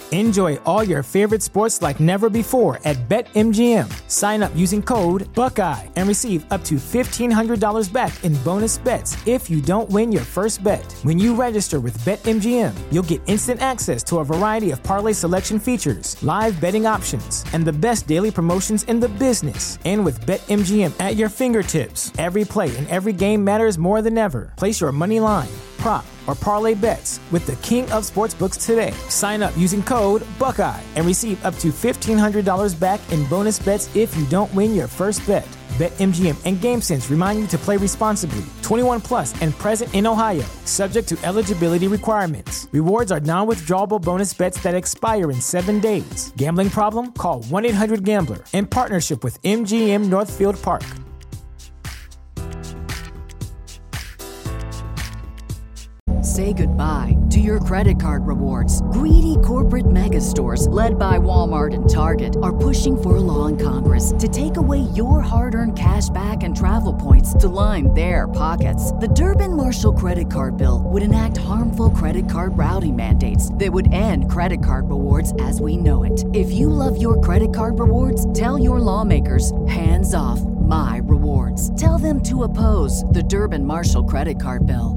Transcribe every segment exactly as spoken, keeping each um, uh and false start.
Enjoy all your favorite sports like never before at BetMGM. Sign up using code Buckeye and receive up to fifteen hundred dollars back in bonus bets if you don't win your first bet. When you register with BetMGM, you'll get instant access to a variety of parlay selection features, live betting options, and the best daily promotions in the business. And with BetMGM at your fingertips, every play and every game matters more than ever. Place your money line, prop, or parlay bets with the king of sportsbooks today. Sign up using code Buckeye and receive up to fifteen hundred dollars back in bonus bets if you don't win your first bet. BetMGM and GameSense remind you to play responsibly. twenty-one plus and present in Ohio, subject to eligibility requirements. Rewards are non-withdrawable bonus bets that expire in seven days. Gambling problem? Call one eight hundred gambler in partnership with M G M Northfield Park. Say goodbye to your credit card rewards. Greedy corporate mega stores, led by Walmart and Target, are pushing for a law in Congress to take away your hard-earned cash back and travel points to line their pockets. The Durbin-Marshall credit card bill would enact harmful credit card routing mandates that would end credit card rewards as we know it. If you love your credit card rewards, tell your lawmakers, hands off my rewards. Tell them to oppose the Durbin-Marshall credit card bill.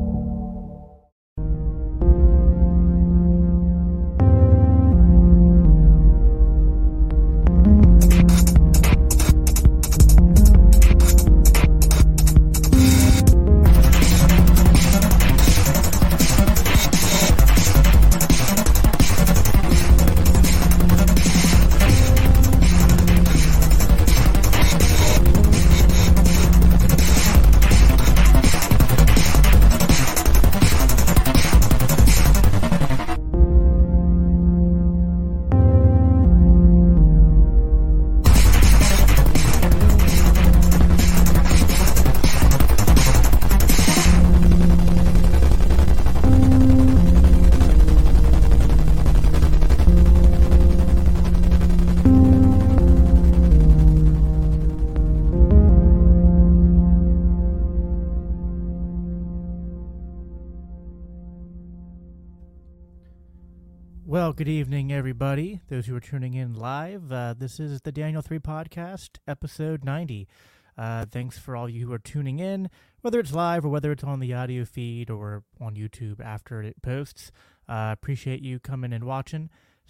Well, good evening, everybody. Those who are tuning in live, uh, this is the Daniel three Podcast, episode ninety. Uh, thanks for all you who are tuning in, whether it's live or whether it's on the audio feed or on YouTube after it posts. Uh, appreciate you coming and watching.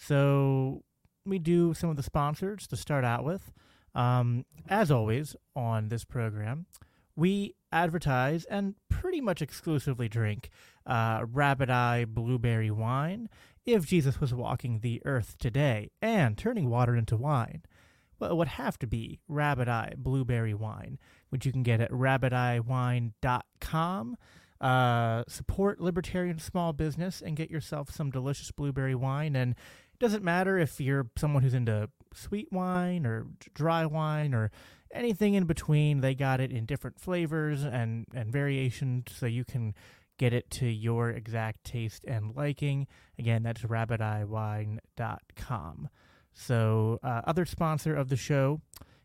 So we do some of the sponsors to start out with. Um, as always, on this program, we advertise and pretty much exclusively drink uh, Rabbit Eye Blueberry Wine. If Jesus was walking the earth today and turning water into wine, well, it would have to be Rabbit Eye Blueberry Wine, which you can get at rabbit eye wine dot com. Uh, support libertarian small business and get yourself some delicious blueberry wine. And it doesn't matter if you're someone who's into sweet wine or dry wine or anything in between. They got it in different flavors and, and variations, so you can get it to your exact taste and liking. Again, that's rabbit eye wine dot com. So, uh, other sponsor of the show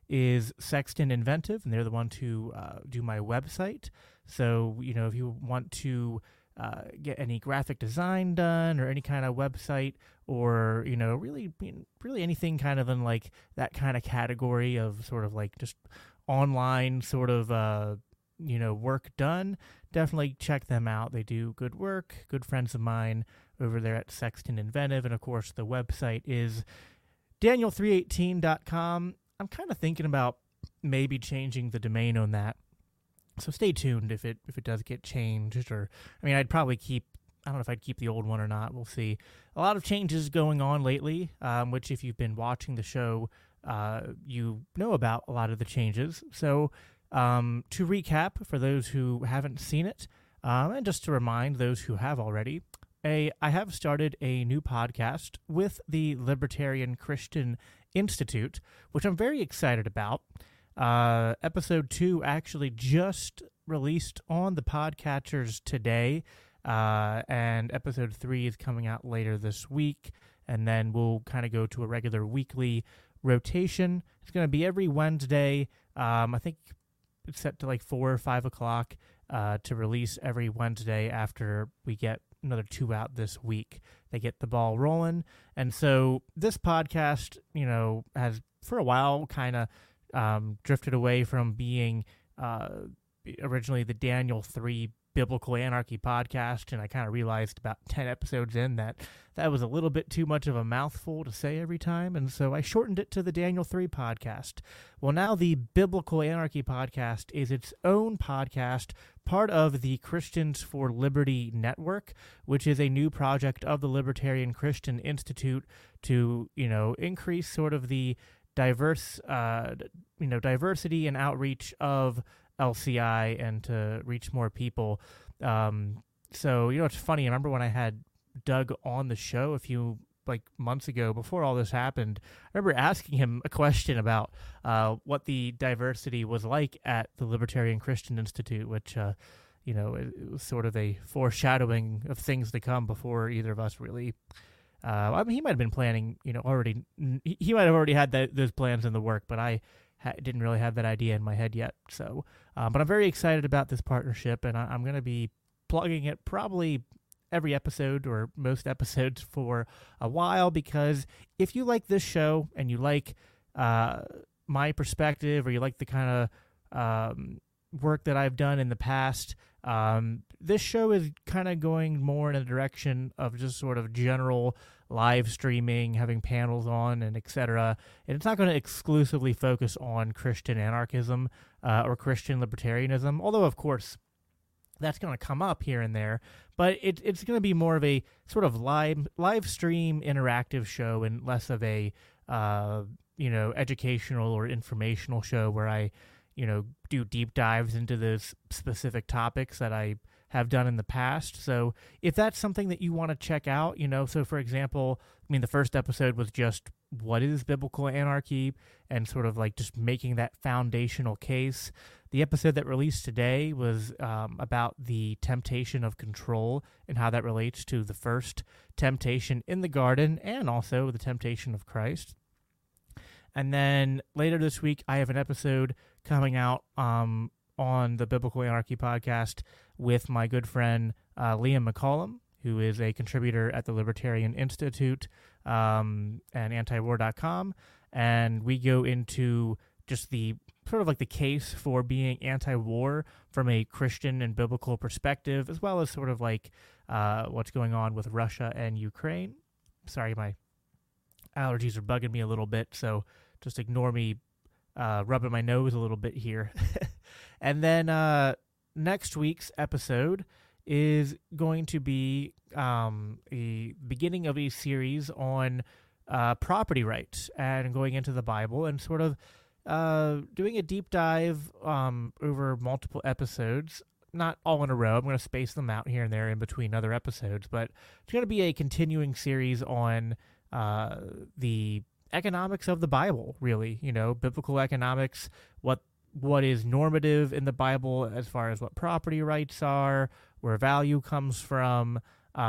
is Sexton Inventive, and they're the one to uh, do my website. So, you know, if you want to uh, get any graphic design done or any kind of website or, you know, really, really anything kind of in like that kind of category of sort of like just online sort of, uh, you know, work done, definitely check them out. They do good work, good friends of mine over there at Sexton Inventive. And of course, the website is daniel three eighteen dot com. I'm kind of thinking about maybe changing the domain on that. So stay tuned if it if it does get changed. Or, I mean, I'd probably keep, I don't know if I'd keep the old one or not. We'll see. A lot of changes going on lately, um, which if you've been watching the show, uh, you know about a lot of the changes. So um, to recap, for those who haven't seen it, um, and just to remind those who have already, a I have started a new podcast with the Libertarian Christian Institute, which I'm very excited about. Uh, episode two actually just released on the podcatchers today, uh, and episode three is coming out later this week, and then we'll kind of go to a regular weekly rotation. It's going to be every Wednesday. Um, I think it's set to like four or five o'clock, uh, to release every Wednesday after we get another two out this week. They get the ball rolling. And so this podcast, you know, has for a while kind of um, drifted away from being uh, originally the Daniel three Biblical Anarchy podcast, and I kind of realized about ten episodes in that that was a little bit too much of a mouthful to say every time, and so I shortened it to the Daniel three podcast. Well, now the Biblical Anarchy podcast is its own podcast, part of the Christians for Liberty Network, which is a new project of the Libertarian Christian Institute to, you know, increase sort of the diverse, uh, you know, diversity and outreach of L C I and to reach more people. Um, so, you know, it's funny. I remember when I had Doug on the show a few like months ago before all this happened, I remember asking him a question about uh, what the diversity was like at the Libertarian Christian Institute, which, uh, you know, it, it was sort of a foreshadowing of things to come before either of us really. Uh, I mean, he might have been planning, you know, already. He might have already had that, those plans in the work, but I ha- didn't really have that idea in my head yet. So, uh, but I'm very excited about this partnership, and I- I'm going to be plugging it probably every episode or most episodes for a while, because if you like this show and you like uh, my perspective, or you like the kind of um, work that I've done in the past, um, this show is kind of going more in a direction of just sort of general live streaming, having panels on, and et cetera. And it's not going to exclusively focus on Christian anarchism uh, or Christian libertarianism, although, of course, that's going to come up here and there. But it, it's going to be more of a sort of live live stream interactive show and less of a uh, you know educational or informational show where I you know do deep dives into those specific topics that I have done in the past. So if that's something that you want to check out, you know, so for example, I mean, the first episode was just what is biblical anarchy and sort of like just making that foundational case. The episode that released today was um, about the temptation of control and how that relates to the first temptation in the garden and also the temptation of Christ. And then later this week, I have an episode coming out um, on the Biblical Anarchy podcast with my good friend uh, Liam McCollum, who is a contributor at the Libertarian Institute um, and anti war dot com. And we go into just the sort of like the case for being anti-war from a Christian and biblical perspective, as well as sort of like uh, what's going on with Russia and Ukraine. Sorry, my allergies are bugging me a little bit, so just ignore me uh, rubbing my nose a little bit here. And then uh, next week's episode is going to be um, a beginning of a series on uh, property rights and going into the Bible and sort of uh, doing a deep dive um, over multiple episodes, not all in a row. I'm going to space them out here and there in between other episodes, but it's going to be a continuing series on uh, the economics of the Bible, really, you know, biblical economics, what what is normative in the Bible as far as what property rights are, where value comes from,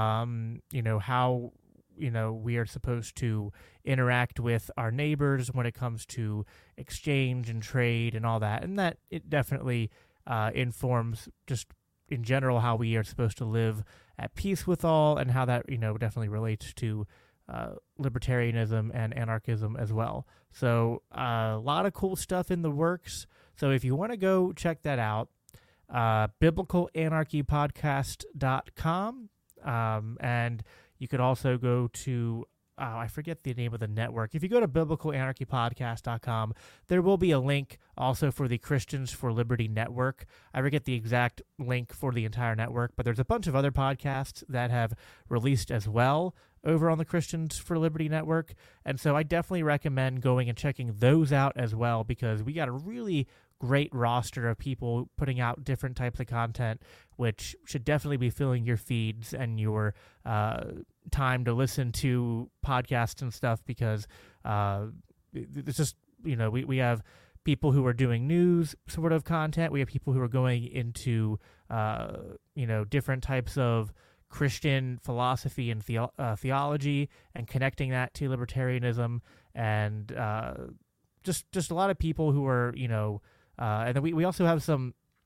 um, you know, how, you know, we are supposed to interact with our neighbors when it comes to exchange and trade and all that. And that it definitely uh, informs just in general how we are supposed to live at peace with all, and how that, you know, definitely relates to uh, libertarianism and anarchism as well. So uh, a lot of cool stuff in the works. So if you want to go check that out, uh, biblical anarchy podcast dot com, um, and you could also go to, uh, I forget the name of the network. If you go to biblical anarchy podcast dot com, there will be a link also for the Christians for Liberty Network. I forget the exact link for the entire network, but there's a bunch of other podcasts that have released as well over on the Christians for Liberty Network. And so I definitely recommend going and checking those out as well, because we got a really great roster of people putting out different types of content, which should definitely be filling your feeds and your uh, time to listen to podcasts and stuff, because uh, it's just, you know, we, we have people who are doing news sort of content. We have people who are going into, uh, you know, different types of Christian philosophy and the, uh, theology and connecting that to libertarianism, and uh, just just a lot of people who are, you know, uh, and then we, we also have some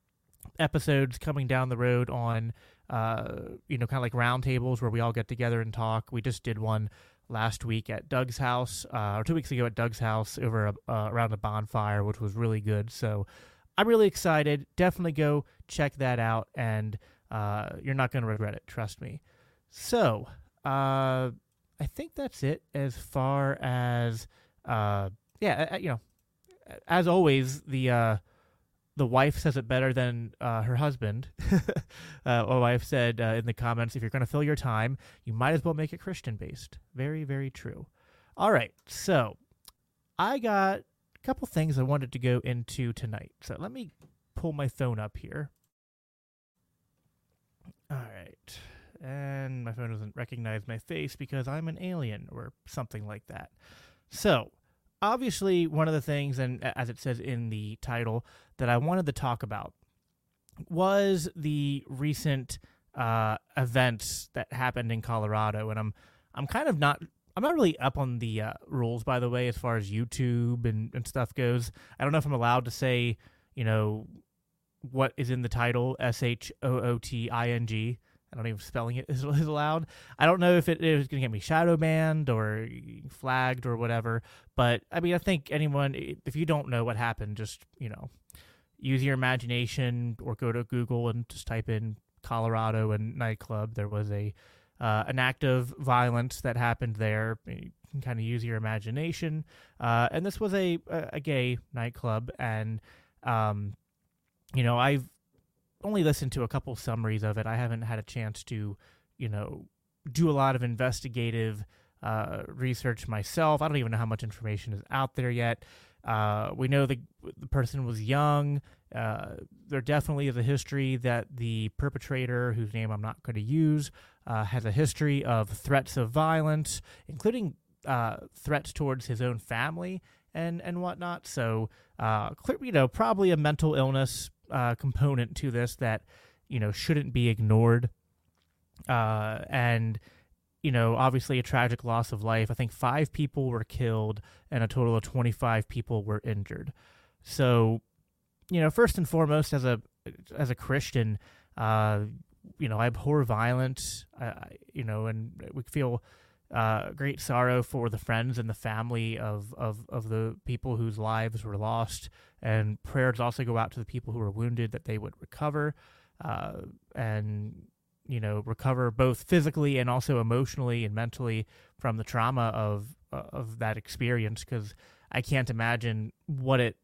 episodes coming down the road on, uh, you know, kind of like roundtables where we all get together and talk. We just did one last week at Doug's house, uh, or two weeks ago at Doug's house over a, uh, around a bonfire, which was really good. So I'm really excited. Definitely go check that out, and uh, you're not going to regret it. Trust me. So uh, I think that's it as far as, uh, yeah, you know, as always, the uh, the wife says it better than uh, her husband. uh, my wife said uh, in the comments, if you're going to fill your time, you might as well make it Christian-based. Very, very true. All right, so I got a couple things I wanted to go into tonight. So let me pull my phone up here. All right. And my phone doesn't recognize my face because I'm an alien or something like that. So obviously, one of the things, and as it says in the title, that I wanted to talk about was the recent uh, events that happened in Colorado, and I'm I'm kind of not I'm not really up on the uh, rules, by the way, as far as YouTube and, and stuff goes. I don't know if I'm allowed to say, you know, what is in the title, S H O O T I N G. I don't even spelling it is, is allowed. I don't know if it is going to get me shadow banned or flagged or whatever. But, I mean, I think anyone, if you don't know what happened, just, you know, use your imagination or go to Google and just type in Colorado and nightclub. There was a uh, an act of violence that happened there. You can kind of use your imagination. Uh, and this was a, a gay nightclub. And, um, you know, I've only listened to a couple summaries of it. I haven't had a chance to, you know, do a lot of investigative uh, research myself. I don't even know how much information is out there yet. Uh, we know the, the person was young. Uh, there definitely is a history that the perpetrator, whose name I'm not going to use, uh, has a history of threats of violence, including uh, threats towards his own family and, and whatnot. So, uh, you know, probably a mental illness Uh, component to this that, you know, shouldn't be ignored. Uh, and, you know, obviously a tragic loss of life. I think five people were killed and a total of twenty-five people were injured. So, you know, first and foremost, as a as a Christian, uh, you know, I abhor violence, uh, you know, and we feel uh, great sorrow for the friends and the family of, of, of the people whose lives were lost. And prayers also go out to the people who were wounded that they would recover uh, and, you know, recover both physically and also emotionally and mentally from the trauma of uh, of that experience, because I can't imagine what it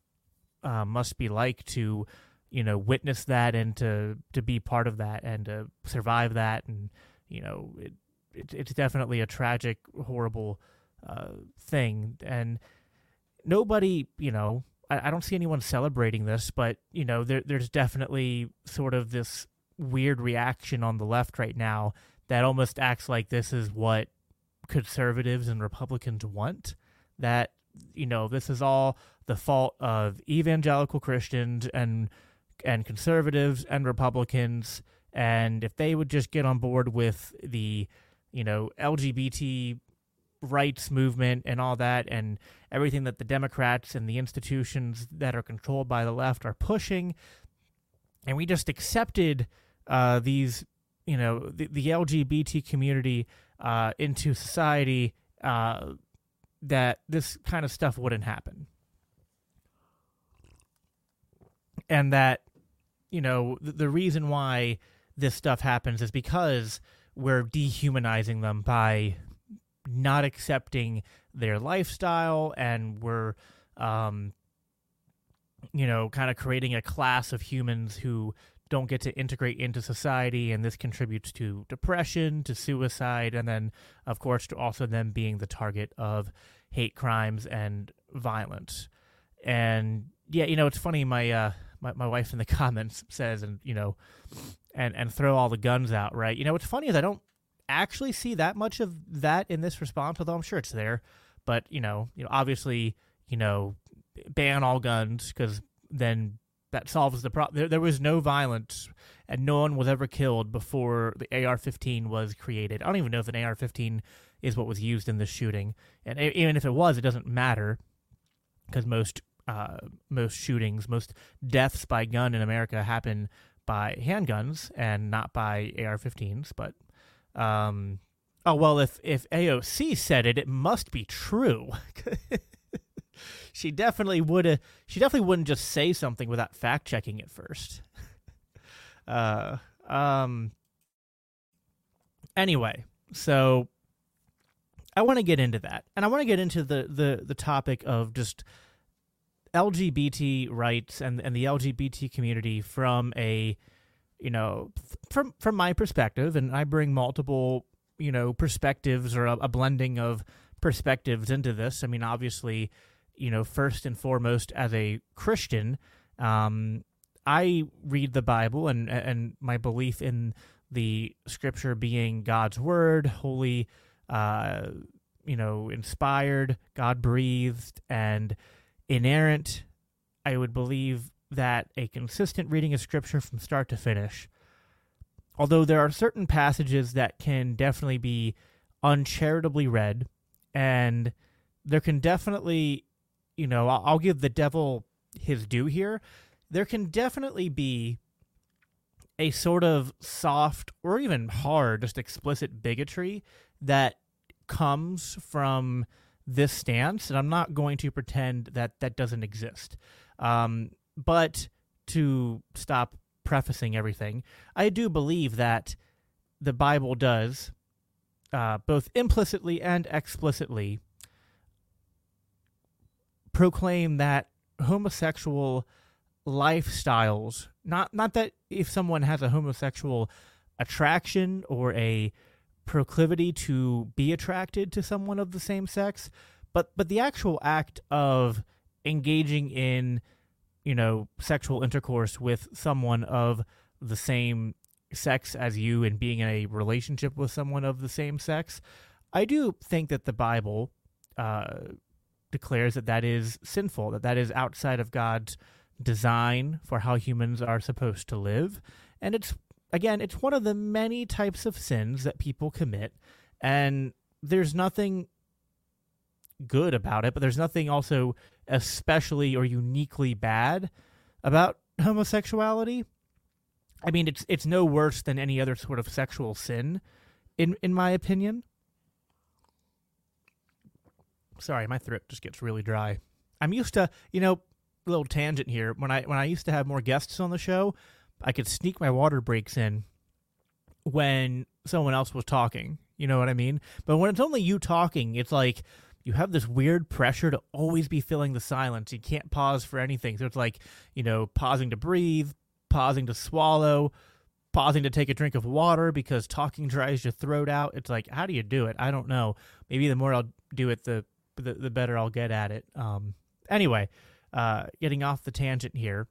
uh, must be like to, you know, witness that and to, to be part of that and to survive that. And, you know, it, it it's definitely a tragic, horrible uh, thing. And nobody, you know, I don't see anyone celebrating this, but, you know, there, there's definitely sort of this weird reaction on the left right now that almost acts like this is what conservatives and Republicans want, that, you know, this is all the fault of evangelical Christians and and conservatives and Republicans, and if they would just get on board with the, you know, L G B T rights movement and all that, and everything that the Democrats and the institutions that are controlled by the left are pushing, and we just accepted uh, these, you know, the, the L G B T community uh, into society, uh, that this kind of stuff wouldn't happen. And that, you know, the, the reason why this stuff happens is because we're dehumanizing them by not accepting their lifestyle, and we're, um, you know, kind of creating a class of humans who don't get to integrate into society, and this contributes to depression, to suicide, and then, of course, to also them being the target of hate crimes and violence. And, yeah, you know, it's funny, my uh, my, my wife in the comments says, and, you know, and, and throw all the guns out, right? You know, what's funny is I don't actually see that much of that in this response, although I'm sure it's there. But, you know, you know, obviously, you know, ban all guns, because then that solves the problem. There, there was no violence, and no one was ever killed before the A R fifteen was created. I don't even know if an A R fifteen is what was used in this shooting. And even if it was, it doesn't matter, because most uh, most shootings, most deaths by gun in America happen by handguns and not by A R fifteens. But, um, oh, well, if, if A O C said it, it must be true. She definitely would have, she definitely wouldn't just say something without fact checking it first. uh, um, anyway, so I want to get into that, and I want to get into the, the, the topic of just L G B T rights and, and the L G B T community from a, you know, from from my perspective, and I bring multiple, you know, perspectives or a, a blending of perspectives into this. I mean, obviously, you know, first and foremost, as a Christian, um, I read the Bible, and and my belief in the Scripture being God's word, holy, uh, you know, inspired, God-breathed, and inerrant. I would believe that a consistent reading of Scripture from start to finish, although there are certain passages that can definitely be uncharitably read, and there can definitely, you know, I'll, I'll give the devil his due here. There can definitely be a sort of soft or even hard, just explicit bigotry that comes from this stance, and I'm not going to pretend that that doesn't exist. Um, but to stop prefacing everything, I do believe that the Bible does, uh, both implicitly and explicitly, proclaim that homosexual lifestyles, not not that if someone has a homosexual attraction or a proclivity to be attracted to someone of the same sex, but but the actual act of engaging in, you know, sexual intercourse with someone of the same sex as you and being in a relationship with someone of the same sex, I do think that the Bible uh, declares that that is sinful, that that is outside of God's design for how humans are supposed to live. And it's, again, it's one of the many types of sins that people commit, and there's nothing good about it, but there's nothing also especially or uniquely bad about homosexuality. I mean, it's it's no worse than any other sort of sexual sin, in in my opinion. Sorry, my throat just gets really dry. I'm used to, you know, a little tangent here. When I when I used to have more guests on the show, I could sneak my water breaks in when someone else was talking. You know what I mean? But when it's only you talking, it's like you have this weird pressure to always be filling the silence. You can't pause for anything. So it's like, you know, pausing to breathe, pausing to swallow, pausing to take a drink of water because talking dries your throat out. It's like, how do you do it? I don't know. Maybe the more I'll do it, the the, the better I'll get at it. Um, anyway, uh, getting off the tangent here.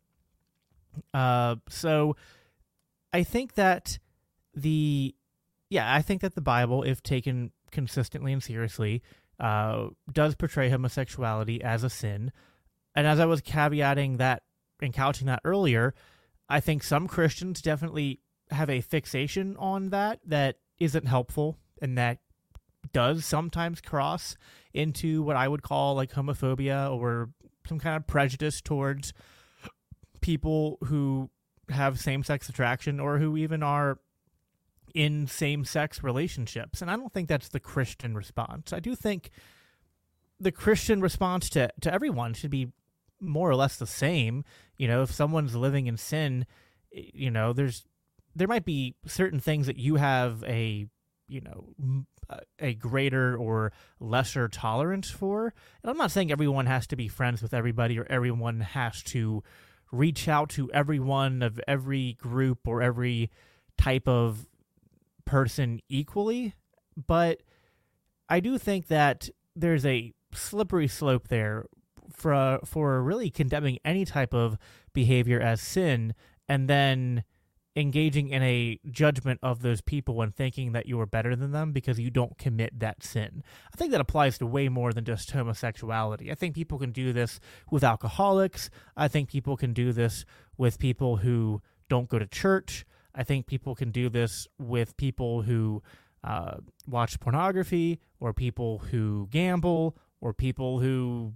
Uh, so I think that the, yeah, I think that the Bible, if taken consistently and seriously, uh, does portray homosexuality as a sin. And as I was caveating that and couching that earlier, I think some Christians definitely have a fixation on that that isn't helpful, and that does sometimes cross into what I would call like homophobia or some kind of prejudice towards people who have same-sex attraction or who even are in same-sex relationships. And I don't think that's the Christian response. I do think the Christian response to, to everyone should be more or less the same. You know, if someone's living in sin, you know, there's there might be certain things that you have a, you know, a greater or lesser tolerance for. And I'm not saying everyone has to be friends with everybody or everyone has to reach out to everyone of every group or every type of person equally, but I do think that there's a slippery slope there for for really condemning any type of behavior as sin and then engaging in a judgment of those people and thinking that you are better than them because you don't commit that sin. I think that applies to way more than just homosexuality. I think people can do this with alcoholics. I think people can do this with people who don't go to church. I think people can do this with people who uh, watch pornography or people who gamble or people who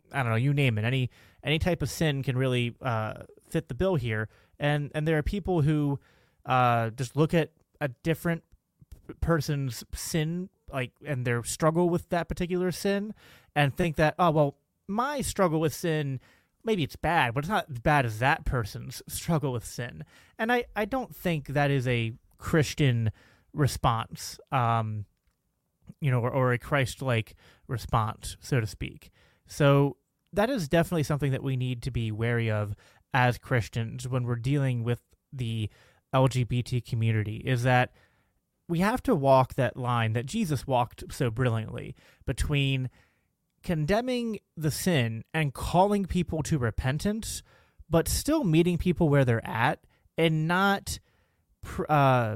I don't know, you name it. Any any type of sin can really uh, fit the bill here. And and there are people who uh, just look at a different person's sin, like, and their struggle with that particular sin, and think that, oh, well, my struggle with sin, maybe it's bad, but it's not as bad as that person's struggle with sin. And I, I don't think that is a Christian response, um, you know, or, or a Christ-like response, so to speak. So that is definitely something that we need to be wary of as Christians when we're dealing with the L G B T community, is that we have to walk that line that Jesus walked so brilliantly between condemning the sin and calling people to repentance, but still meeting people where they're at and not uh,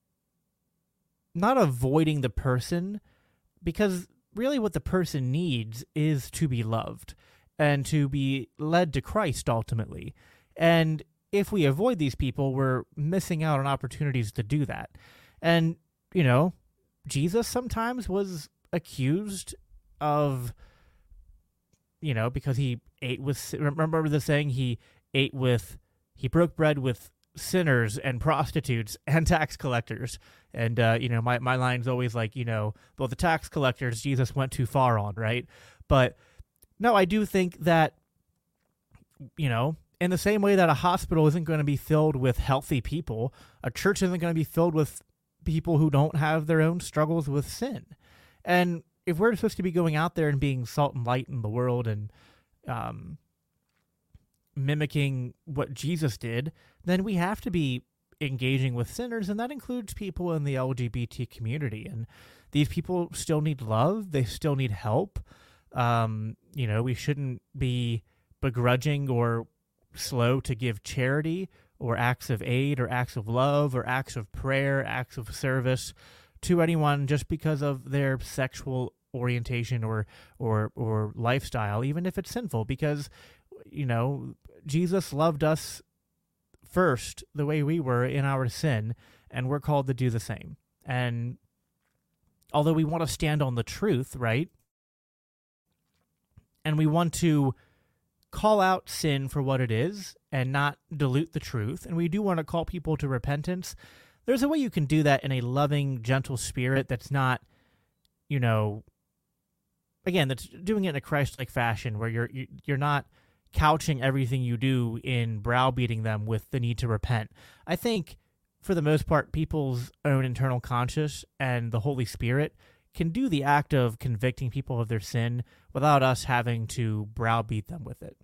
not avoiding the person, because really what the person needs is to be loved and to be led to Christ ultimately. And if we avoid these people, we're missing out on opportunities to do that. And, you know, Jesus sometimes was accused of, you know, because he ate with, remember the saying, he ate with, he broke bread with sinners and prostitutes and tax collectors. And, uh, you know, my, my line's always like, you know, well, the tax collectors, Jesus went too far on, right? But no, I do think that, you know, in the same way that a hospital isn't going to be filled with healthy people, a church isn't going to be filled with people who don't have their own struggles with sin. And if we're supposed to be going out there and being salt and light in the world and um, mimicking what Jesus did, then we have to be engaging with sinners, and that includes people in the L G B T community. And these people still need love. They still need help. Um, you know, we shouldn't be begrudging or slow to give charity or acts of aid or acts of love or acts of prayer, acts of service to anyone just because of their sexual orientation or or or lifestyle, even if it's sinful, because, you know, Jesus loved us first the way we were in our sin, and we're called to do the same. And although we want to stand on the truth, right, and we want to call out sin for what it is and not dilute the truth, and we do want to call people to repentance, there's a way you can do that in a loving, gentle spirit that's not, you know, again, that's doing it in a Christ-like fashion where you're you're not couching everything you do in browbeating them with the need to repent. I think, for the most part, people's own internal conscience and the Holy Spirit can do the act of convicting people of their sin without us having to browbeat them with it.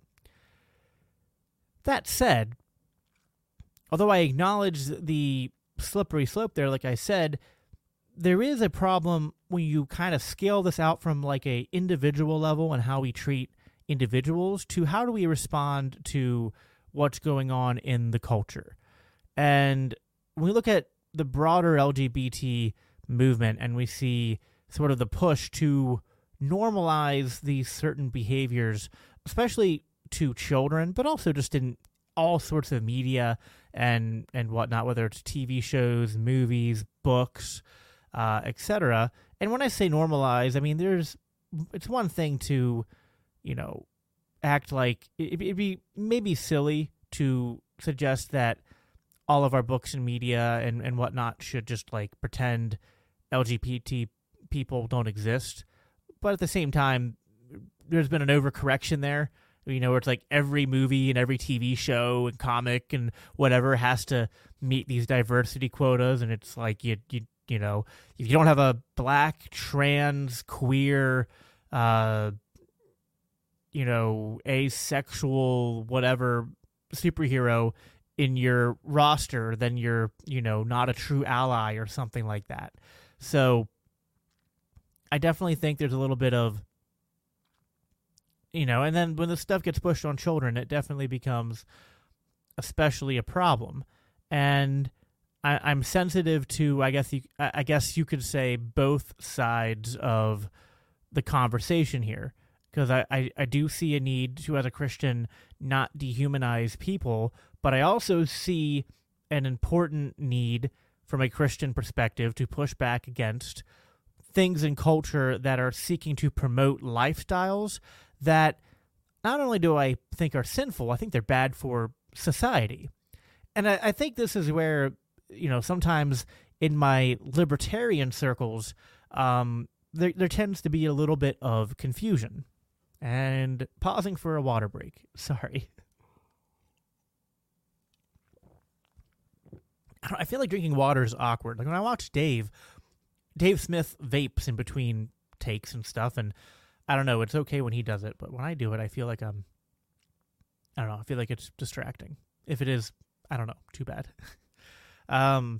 That said, although I acknowledge the slippery slope there, like I said, there is a problem when you kind of scale this out from like a individual level and how we treat individuals to how do we respond to what's going on in the culture. And when we look at the broader L G B T movement and we see sort of the push to normalize these certain behaviors, especially to children, but also just in all sorts of media and, and whatnot, whether it's T V shows, movies, books, uh, et cetera. And when I say normalize, I mean, there's, it's one thing to, you know, act like, it, it'd be maybe silly to suggest that all of our books and media and, and whatnot should just like pretend L G B T people don't exist. But at the same time, there's been an overcorrection there, you know, where it's like every movie and every T V show and comic and whatever has to meet these diversity quotas. And it's like, you, you, you know, if you don't have a black, trans, queer, uh, you know, asexual, whatever superhero in your roster, then you're, you know, not a true ally or something like that. So I definitely think there's a little bit of, you know, and then when the stuff gets pushed on children, it definitely becomes especially a problem. And I, I'm sensitive to, I guess you, I guess you could say, both sides of the conversation here, because I, I, I do see a need to, as a Christian, not dehumanize people, but I also see an important need from a Christian perspective to push back against things in culture that are seeking to promote lifestyles that not only do I think are sinful, I think they're bad for society. And I, I think this is where, you know, sometimes in my libertarian circles, um, there, there tends to be a little bit of confusion. And pausing for a water break. Sorry. I feel like drinking water is awkward. Like when I watch Dave, Dave Smith vapes in between takes and stuff, and I don't know, it's okay when he does it, but when I do it, I feel like I'm, I don't know, I feel like it's distracting. If it is, I don't know, too bad. um.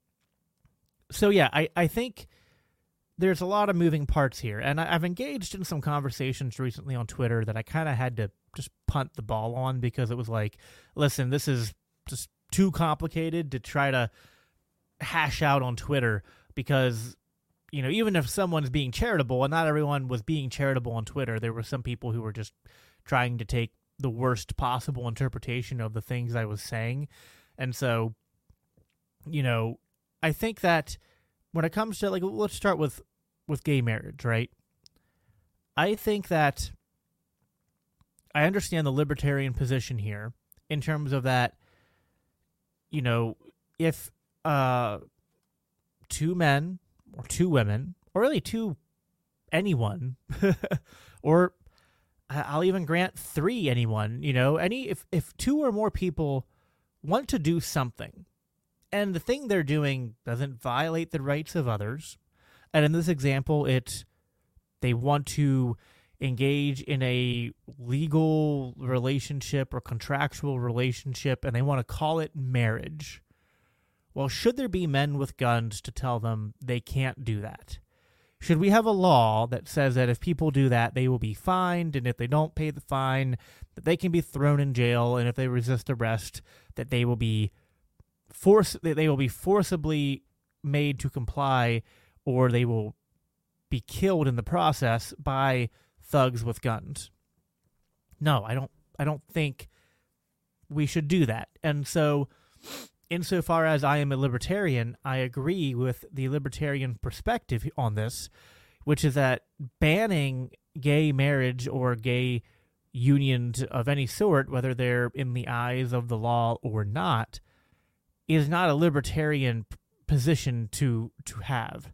So yeah, I, I think there's a lot of moving parts here, and I, I've engaged in some conversations recently on Twitter that I kind of had to just punt the ball on because it was like, listen, this is just too complicated to try to hash out on Twitter because, you know, even if someone's being charitable, and not everyone was being charitable on Twitter, there were some people who were just trying to take the worst possible interpretation of the things I was saying. And so, you know, I think that when it comes to, like, let's start with, with gay marriage, right? I think that I understand the libertarian position here in terms of that, you know, if uh, two men or two women, or really two anyone, or I'll even grant three anyone, you know, any if, if two or more people want to do something, and the thing they're doing doesn't violate the rights of others, and in this example, it's they want to engage in a legal relationship or contractual relationship, and they want to call it marriage. Well, should there be men with guns to tell them they can't do that? Should we have a law that says that if people do that, they will be fined, and if they don't pay the fine, that they can be thrown in jail, and if they resist arrest, that they will be force they will be forcibly made to comply, or they will be killed in the process by thugs with guns? No, I don't I don't think we should do that. And so, insofar as I am a libertarian, I agree with the libertarian perspective on this, which is that banning gay marriage or gay unions of any sort, whether they're in the eyes of the law or not, is not a libertarian position to to have.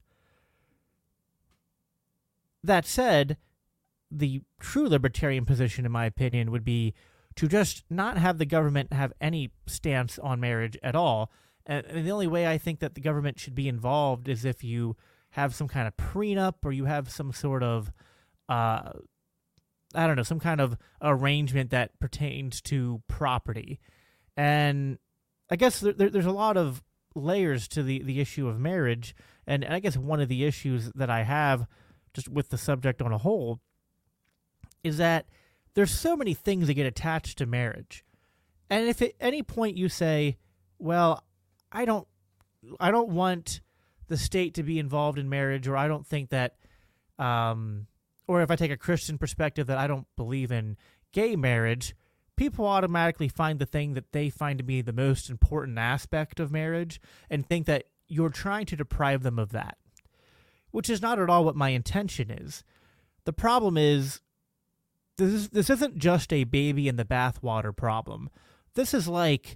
That said, the true libertarian position, in my opinion, would be to just not have the government have any stance on marriage at all. And the only way I think that the government should be involved is if you have some kind of prenup, or you have some sort of, uh, I don't know, some kind of arrangement that pertains to property. And I guess there, there's a lot of layers to the, the issue of marriage, and I guess one of the issues that I have just with the subject on a whole is that there's so many things that get attached to marriage. And if at any point you say, well, I don't I don't want the state to be involved in marriage, or I don't think that, um, or if I take a Christian perspective that I don't believe in gay marriage, people automatically find the thing that they find to be the most important aspect of marriage and think that you're trying to deprive them of that, which is not at all what my intention is. The problem is, this, is, this isn't just a baby in the bathwater problem. This is like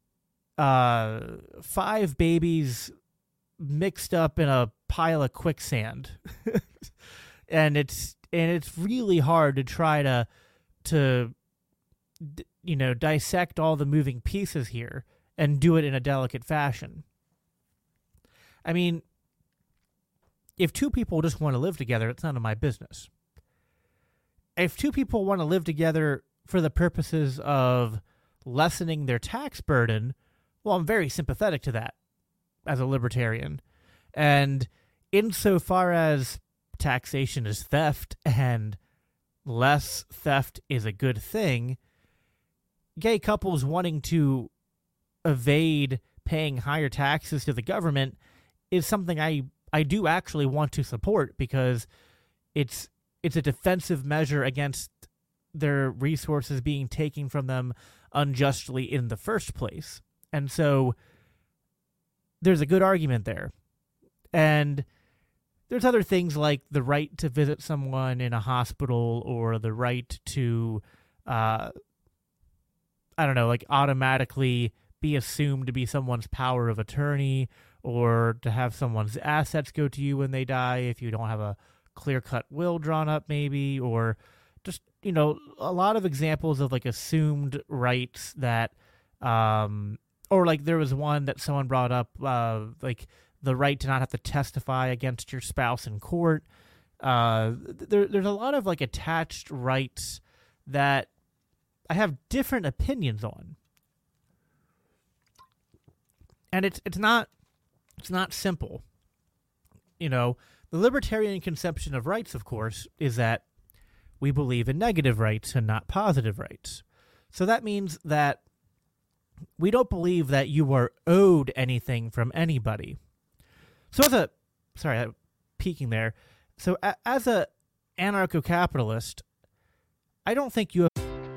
uh, five babies mixed up in a pile of quicksand. and it's and it's really hard to try to to you know, dissect all the moving pieces here and do it in a delicate fashion. I mean, if two people just want to live together, it's none of my business. If two people want to live together for the purposes of lessening their tax burden, well, I'm very sympathetic to that as a libertarian. And insofar as taxation is theft and less theft is a good thing, gay couples wanting to evade paying higher taxes to the government is something I, I do actually want to support, because it's it's a defensive measure against their resources being taken from them unjustly in the first place. And so there's a good argument there. And there's other things like the right to visit someone in a hospital, or the right to uh, I don't know, like automatically be assumed to be someone's power of attorney, or to have someone's assets go to you when they die if you don't have a clear-cut will drawn up maybe, or just, you know, a lot of examples of like assumed rights that, um, or like there was one that someone brought up, uh, like the right to not have to testify against your spouse in court. Uh, there, there's a lot of like attached rights that I have different opinions on. And it's it's not it's not simple. You know, the libertarian conception of rights, of course, is that we believe in negative rights and not positive rights. So that means that we don't believe that you are owed anything from anybody. So as a, sorry, I'm peeking there. So a, as a anarcho-capitalist, I don't think you have...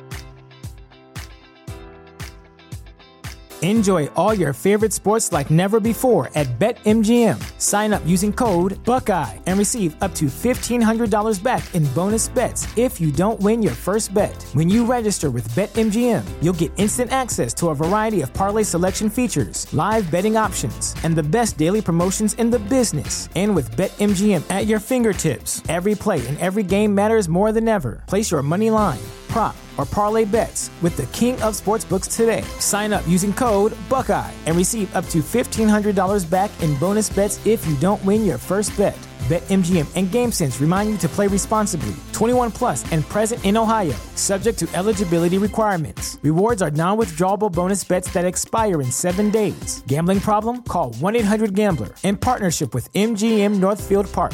Enjoy all your favorite sports like never before at BetMGM. Sign up using code Buckeye and receive up to fifteen hundred dollars back in bonus bets if you don't win your first bet. When you register with BetMGM, you'll get instant access to a variety of parlay selection features, live betting options, and the best daily promotions in the business. And with BetMGM at your fingertips, every play and every game matters more than ever. Place your money line, prop, or parlay bets with the king of sportsbooks today. Sign up using code Buckeye and receive up to fifteen hundred dollars back in bonus bets if you don't win your first bet. BetMGM and GameSense remind you to play responsibly. twenty-one plus and present in Ohio, subject to eligibility requirements. Rewards are non-withdrawable bonus bets that expire in seven days. Gambling problem? Call one eight hundred gambler in partnership with M G M Northfield Park.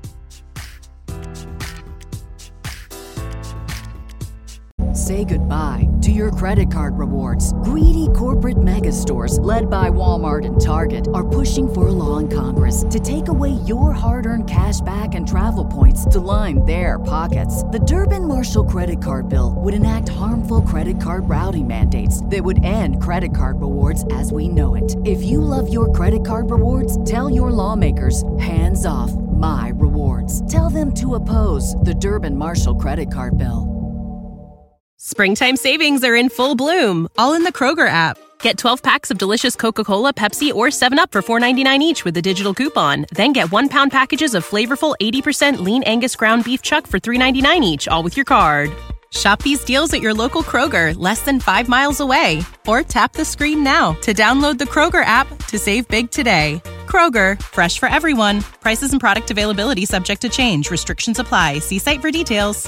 Say goodbye to your credit card rewards. Greedy corporate mega stores, led by Walmart and Target, are pushing for a law in Congress to take away your hard-earned cash back and travel points to line their pockets. The Durbin-Marshall credit card bill would enact harmful credit card routing mandates that would end credit card rewards as we know it. If you love your credit card rewards, tell your lawmakers, hands off my rewards. Tell them to oppose the Durbin-Marshall credit card bill. Springtime savings are in full bloom, all in the Kroger app. Get twelve packs of delicious Coca-Cola, Pepsi, or seven up for four ninety-nine each with a digital coupon. Then get one pound packages of flavorful eighty percent lean Angus ground beef chuck for three ninety-nine each, all with your card. Shop these deals at your local Kroger, less than five miles away. Or tap the screen now to download the Kroger app to save big today. Kroger, fresh for everyone. Prices and product availability subject to change. Restrictions apply. See site for details.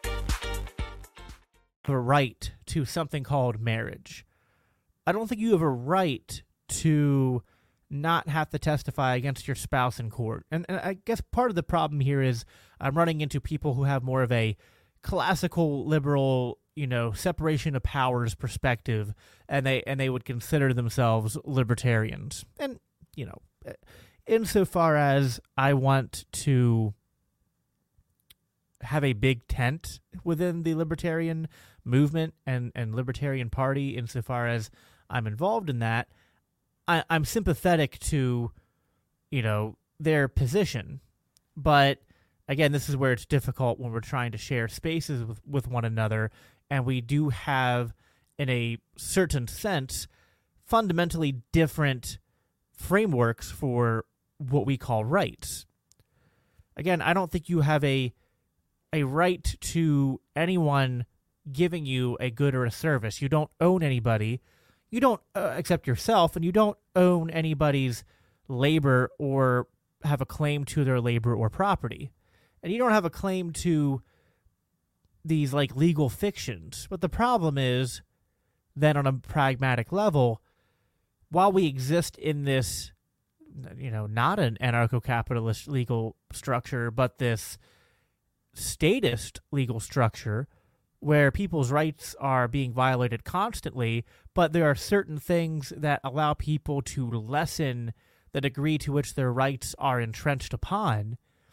A right to something called marriage. I don't think you have a right to not have to testify against your spouse in court. And, and I guess part of the problem here is I'm running into people who have more of a classical liberal, you know, separation of powers perspective, and they and they would consider themselves libertarians. And, you know, insofar as I want to have a big tent within the libertarian movement and, and libertarian party, insofar as I'm involved in that, I, I'm sympathetic to, you know, their position. But again, this is where it's difficult when we're trying to share spaces with, with one another, and we do have, in a certain sense, fundamentally different frameworks for what we call rights. Again, I don't think you have a a right to anyone giving you a good or a service. You don't own anybody. You don't uh, accept yourself, and you don't own anybody's labor or have a claim to their labor or property. And you don't have a claim to these like legal fictions. But the problem is that on a pragmatic level, while we exist in this, you know, not an anarcho-capitalist legal structure, but this statist legal structure where people's rights are being violated constantly, but there are certain things that allow people to lessen the degree to which their rights are entrenched upon.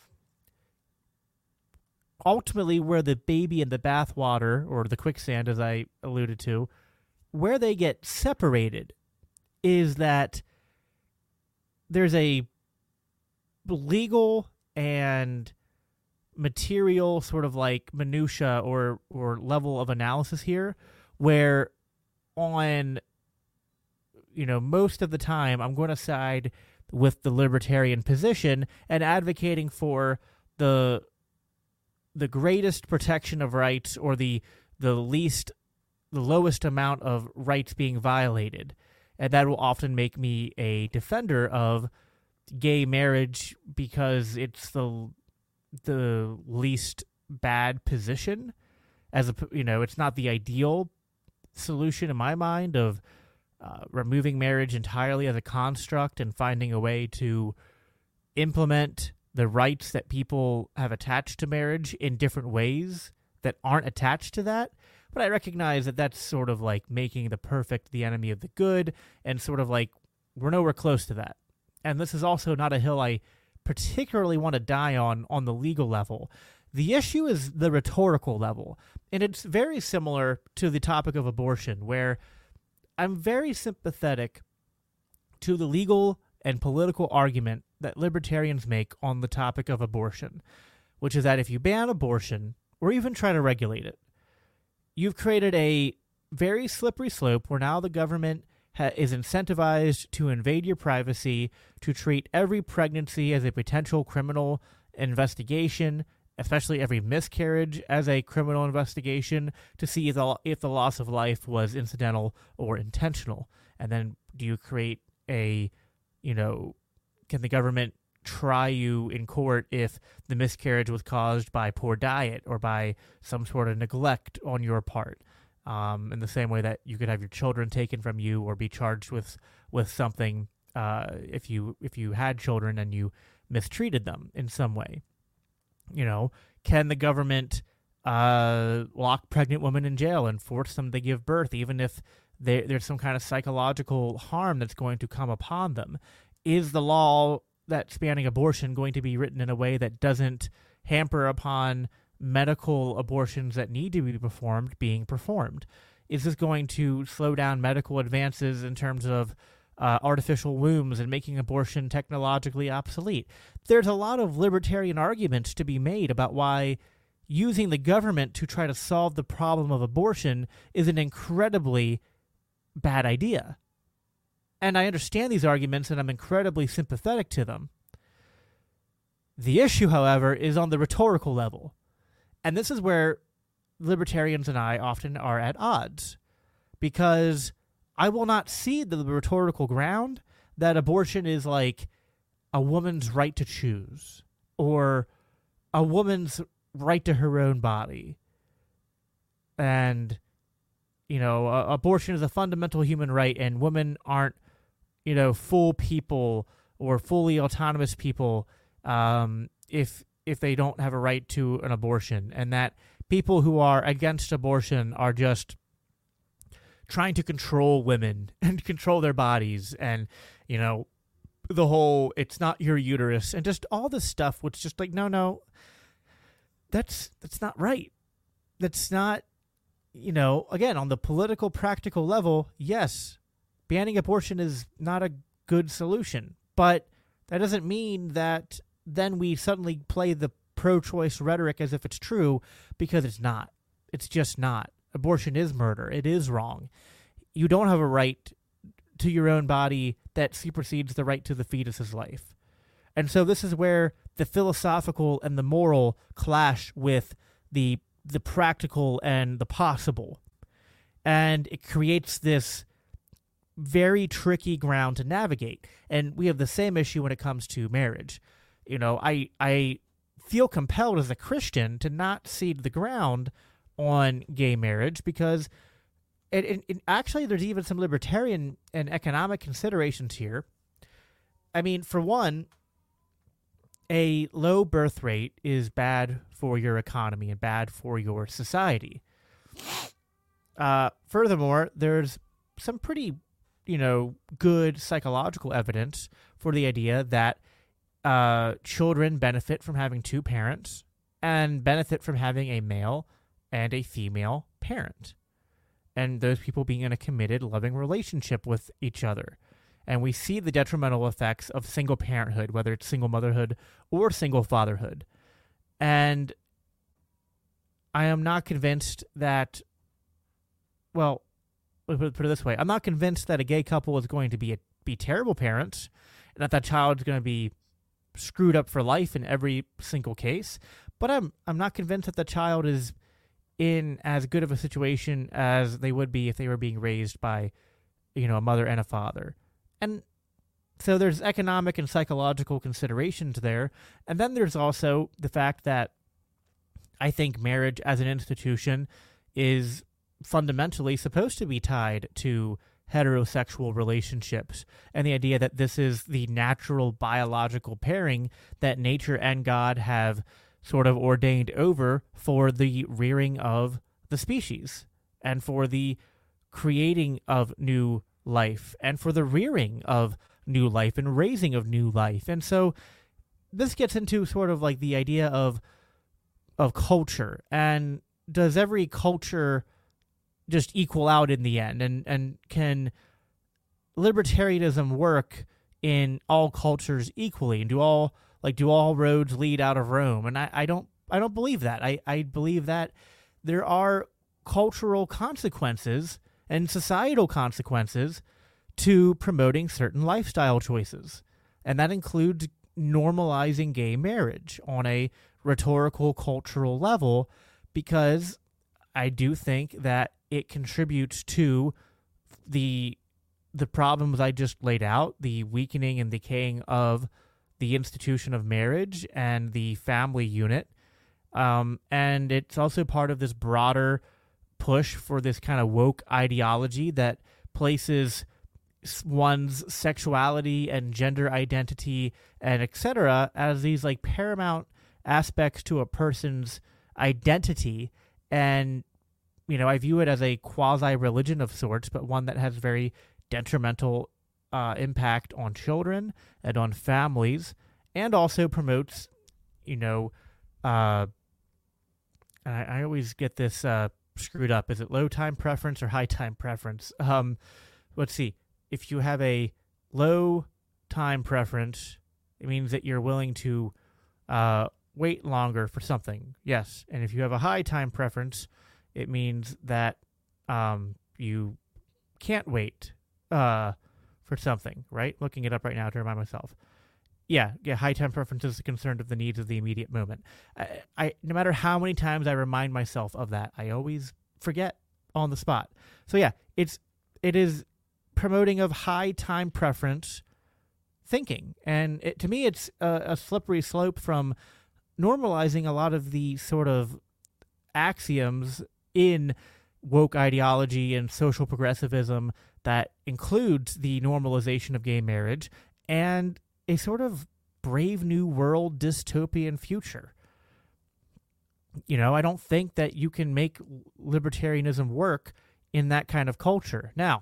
Ultimately, where the baby in the bathwater, or the quicksand as I alluded to, where they get separated is that there's a legal and material sort of like minutia or or level of analysis here, where on, you know, most of the time I'm going to side with the libertarian position and advocating for the the greatest protection of rights, or the the least the lowest amount of rights being violated. And that will often make me a defender of gay marriage because it's the the least bad position. As a, you know, it's not the ideal solution in my mind of uh, removing marriage entirely as a construct and finding a way to implement the rights that people have attached to marriage in different ways that aren't attached to that. But I recognize that that's sort of like making the perfect the enemy of the good, and sort of like we're nowhere close to that. And this is also not a hill I particularly want to die on on the legal level. The issue is the rhetorical level, and it's very similar to the topic of abortion, where I'm very sympathetic to the legal and political argument that libertarians make on the topic of abortion, which is that if you ban abortion or even try to regulate it, you've created a very slippery slope where now the government ha- is incentivized to invade your privacy, to treat every pregnancy as a potential criminal investigation, especially every miscarriage as a criminal investigation, to see if the, if the loss of life was incidental or intentional. And then do you create a, you know, can the government try you in court if the miscarriage was caused by poor diet or by some sort of neglect on your part? Um, in the same way that you could have your children taken from you or be charged with with something uh, if you if you had children and you mistreated them in some way. You know, can the government uh, lock pregnant women in jail and force them to give birth, even if they, there's some kind of psychological harm that's going to come upon them? Is the law that's banning abortion going to be written in a way that doesn't hamper upon medical abortions that need to be performed being performed? Is this going to slow down medical advances in terms of uh, artificial wombs and making abortion technologically obsolete? There's a lot of libertarian arguments to be made about why using the government to try to solve the problem of abortion is an incredibly bad idea. And I understand these arguments, and I'm incredibly sympathetic to them. The issue, however, is on the rhetorical level. And this is where libertarians and I often are at odds, because I will not cede the rhetorical ground that abortion is like a woman's right to choose, or a woman's right to her own body. And, you know, uh, abortion is a fundamental human right, and women aren't, you know, full people or fully autonomous people um, if if they don't have a right to an abortion, and that people who are against abortion are just trying to control women and control their bodies, and, you know, the whole it's not your uterus and just all this stuff, which just like, no, no, that's that's not right. That's not, you know, again, on the political, practical level, yes, banning abortion is not a good solution, but that doesn't mean that then we suddenly play the pro-choice rhetoric as if it's true, because it's not. It's just not. Abortion is murder. It is wrong. You don't have a right to your own body that supersedes the right to the fetus's life. And so this is where the philosophical and the moral clash with the the practical and the possible. And it creates this very tricky ground to navigate. And we have the same issue when it comes to marriage. You know, I I feel compelled as a Christian to not cede the ground on gay marriage, because it, it, it actually there's even some libertarian and economic considerations here. I mean, for one, a low birth rate is bad for your economy and bad for your society. Uh, furthermore, there's some pretty, you know, good psychological evidence for the idea that uh, children benefit from having two parents and benefit from having a male and a female parent, and those people being in a committed, loving relationship with each other. And we see the detrimental effects of single parenthood, whether it's single motherhood or single fatherhood. And I am not convinced that, well, put it this way, I'm not convinced that a gay couple is going to be a, be terrible parents, and that that child is going to be screwed up for life in every single case. But I'm I'm not convinced that the child is in as good of a situation as they would be if they were being raised by, you know, a mother and a father. And so there's economic and psychological considerations there. And then there's also the fact that I think marriage as an institution is fundamentally supposed to be tied to heterosexual relationships, and the idea that this is the natural biological pairing that nature and God have sort of ordained over for the rearing of the species and for the creating of new life and for the rearing of new life and raising of new life. And so this gets into sort of like the idea of of culture, and does every culture just equal out in the end, and and can libertarianism work in all cultures equally, and do all like do all roads lead out of Rome? And I, I don't I don't believe that. I, I believe that there are cultural consequences and societal consequences to promoting certain lifestyle choices, and that includes normalizing gay marriage on a rhetorical cultural level, because I do think that it contributes to the the problems I just laid out, the weakening and decaying of the institution of marriage and the family unit. Um, and it's also part of this broader push for this kind of woke ideology that places one's sexuality and gender identity and et cetera as these like paramount aspects to a person's identity. And you know, I view it as a quasi-religion of sorts, but one that has very detrimental uh, impact on children and on families, and also promotes, you know, uh, I, I always get this uh, screwed up. Is it low time preference or high time preference? Um, let's see. If you have a low time preference, it means that you're willing to uh, wait longer for something. Yes. And if you have a high time preference, it means that um, you can't wait uh, for something, right? Looking it up right now to remind myself. Yeah, yeah. High time preference is concerned with the needs of the immediate moment. I, I, no matter how many times I remind myself of that, I always forget on the spot. So yeah, it's it is promoting of high time preference thinking, and it, to me, it's a, a slippery slope from normalizing a lot of the sort of axioms in woke ideology and social progressivism that includes the normalization of gay marriage and a sort of Brave New World dystopian future. You know, I don't think that you can make libertarianism work in that kind of culture. Now,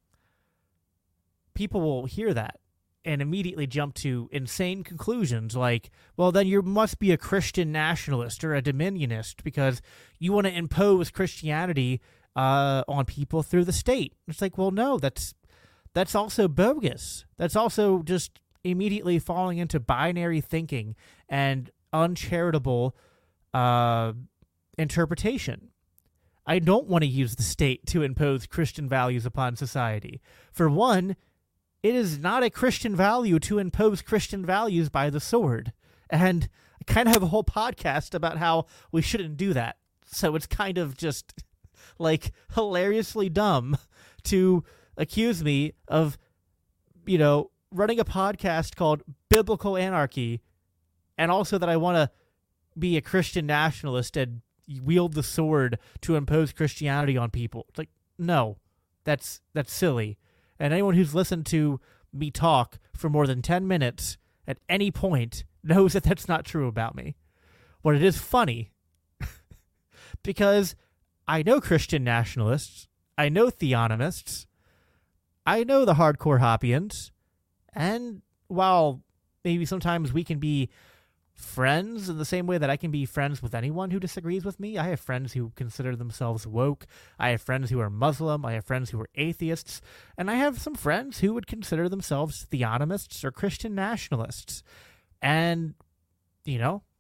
people will hear that and immediately jump to insane conclusions like, well, then you must be a Christian nationalist or a dominionist because you want to impose Christianity uh, on people through the state. It's like, well, no, that's that's also bogus. That's also just immediately falling into binary thinking and uncharitable uh, interpretation. I don't want to use the state to impose Christian values upon society. For one, it is not a Christian value to impose Christian values by the sword. And I kind of have a whole podcast about how we shouldn't do that. So it's kind of just like hilariously dumb to accuse me of, you know, running a podcast called Biblical Anarchy, and also that I want to be a Christian nationalist and wield the sword to impose Christianity on people. It's like, no, that's that's silly. And anyone who's listened to me talk for more than ten minutes at any point knows that that's not true about me. But it is funny because I know Christian nationalists, I know theonomists, I know the hardcore Hoppians, and while maybe sometimes we can be friends in the same way that I can be friends with anyone who disagrees with me. I have friends who consider themselves woke. I have friends who are Muslim. I have friends who are atheists. And I have some friends who would consider themselves theonomists or Christian nationalists. And, you know,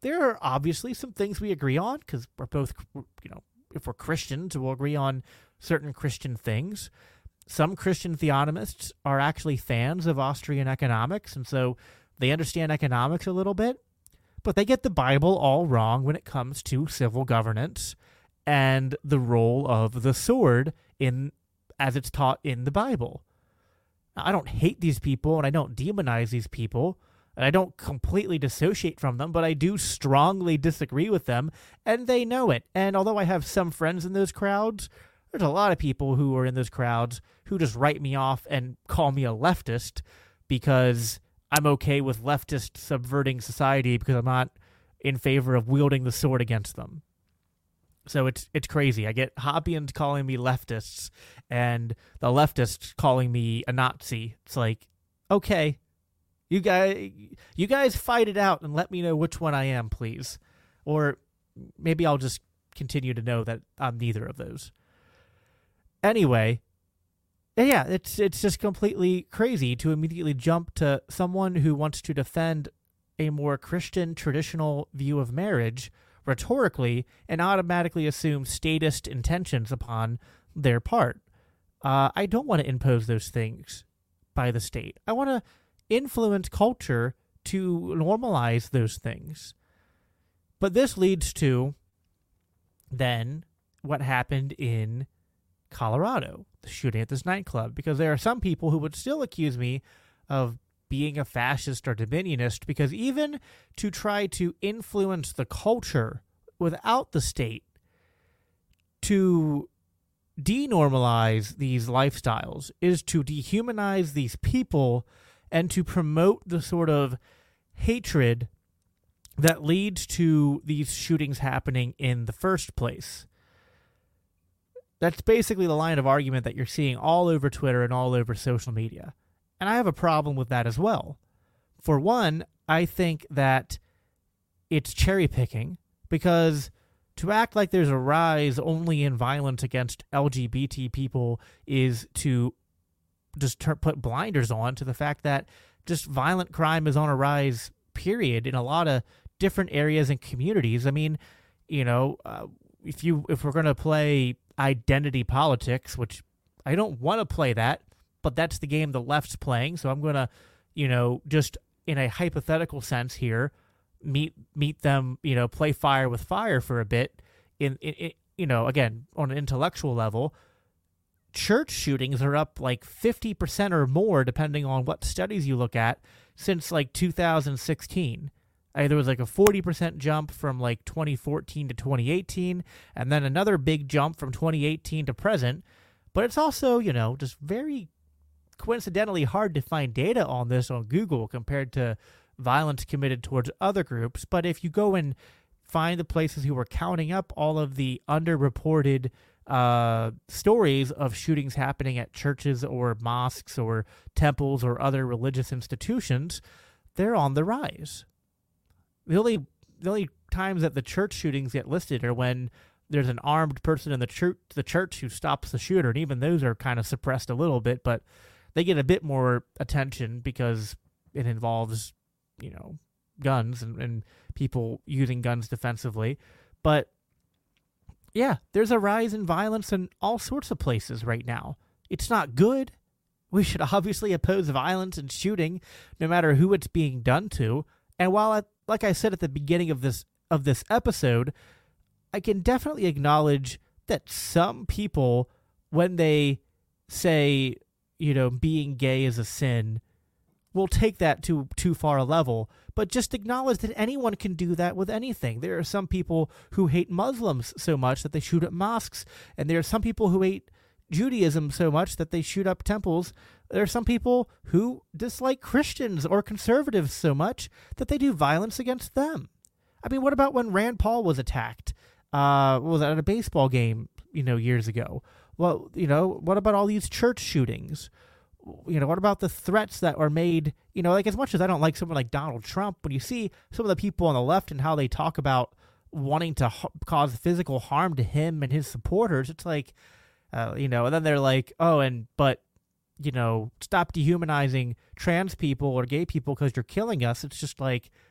there are obviously some things we agree on because we're both, you know, if we're Christians, we'll agree on certain Christian things. Some Christian theonomists are actually fans of Austrian economics, and so they understand economics a little bit, but they get the Bible all wrong when it comes to civil governance and the role of the sword in as it's taught in the Bible. Now, I don't hate these people, and I don't demonize these people, and I don't completely dissociate from them, but I do strongly disagree with them, and they know it. And although I have some friends in those crowds, there's a lot of people who are in those crowds who just write me off and call me a leftist because I'm okay with leftists subverting society because I'm not in favor of wielding the sword against them. So it's it's crazy. I get Hoppians calling me leftists and the leftists calling me a Nazi. It's like, okay, you guys, you guys fight it out and let me know which one I am, please. Or maybe I'll just continue to know that I'm neither of those. Anyway, yeah, it's it's just completely crazy to immediately jump to someone who wants to defend a more Christian traditional view of marriage rhetorically and automatically assume statist intentions upon their part. Uh, I don't want to impose those things by the state. I want to influence culture to normalize those things. But this leads to then what happened in Colorado, the shooting at this nightclub, because there are some people who would still accuse me of being a fascist or dominionist, because even to try to influence the culture without the state to denormalize these lifestyles is to dehumanize these people and to promote the sort of hatred that leads to these shootings happening in the first place. That's basically the line of argument that you're seeing all over Twitter and all over social media. And I have a problem with that as well. For one, I think that it's cherry picking because to act like there's a rise only in violence against L G B T people is to just ter- put blinders on to the fact that just violent crime is on a rise, period, in a lot of different areas and communities. I mean, you know, uh, if you if we're going to play identity politics, which I don't want to play that, but that's the game the left's playing, so I'm going to, you know, just in a hypothetical sense here, meet meet them, you know, play fire with fire for a bit. In, in, in you know, again, on an intellectual level, church shootings are up like fifty percent or more, depending on what studies you look at, since like two thousand sixteen. Uh, there was like a forty percent jump from like twenty fourteen to twenty eighteen, and then another big jump from twenty eighteen to present. But it's also, you know, just very coincidentally hard to find data on this on Google compared to violence committed towards other groups. But if you go and find the places who are counting up all of the underreported uh, stories of shootings happening at churches or mosques or temples or other religious institutions, they're on the rise. The only the only times that the church shootings get listed are when there's an armed person in the church, the church who stops the shooter, and even those are kind of suppressed a little bit, but they get a bit more attention because it involves, you know, guns and, and people using guns defensively. But yeah, there's a rise in violence in all sorts of places right now. It's not good. We should obviously oppose violence and shooting, no matter who it's being done to. And while, I, like I said at the beginning of this of this episode, I can definitely acknowledge that some people, when they say, you know, being gay is a sin, will take that to too far a level. But just acknowledge that anyone can do that with anything. There are some people who hate Muslims so much that they shoot at mosques, and there are some people who hate Judaism so much that they shoot up temples. There are some people who dislike Christians or conservatives so much that they do violence against them. I mean, what about when Rand Paul was attacked? Uh, what was that, at a baseball game, you know, years ago? Well, you know, what about all these church shootings? You know, what about the threats that were made? You know, like, as much as I don't like someone like Donald Trump, when you see some of the people on the left and how they talk about wanting to ha- cause physical harm to him and his supporters, it's like, uh, you know, and then they're like, oh, and, but, you know, stop dehumanizing trans people or gay people because you're killing us. It's just like,